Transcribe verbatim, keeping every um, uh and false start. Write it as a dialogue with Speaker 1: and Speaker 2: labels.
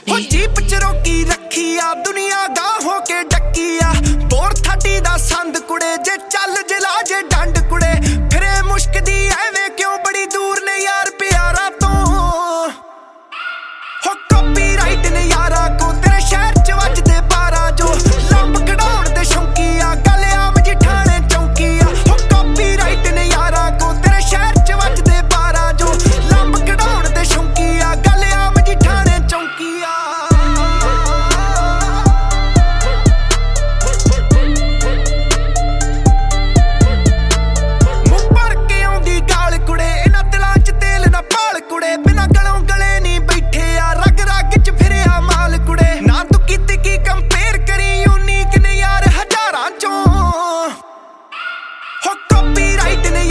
Speaker 1: पे जीप च रोकी रखी आ दुनिया गाह हो के डकी आ बोर थर्टी दा संद कुड़े जे चल जला जे डंड कुड़े फिरे मुश्क दी एवें क्यों बड़ी दूर ने यार प्यारा तो हो कॉपीराइट ने यारा को तेरे शहर च वजदे बारा जो लंब कढाउण दे शौकी आ गल आम जिठाणे चौकी आ हो कॉपीराइट ने यारा को तेरे शहर च वजदे बारा जो लंब कढाउण दे शौकी आ गल आम जिठाणे चौकी आ मुंह भर के आउंदी गाल कुड़े इन्हां दिलां च तेल ना पाल कुड़े बिना गलों गले नहीं बैठे आ रग रग च फिरिया माल कुड़े ना तू किते की कंपेयर करी यूनिक ने यार हजारां चों हो कॉपीराइट ने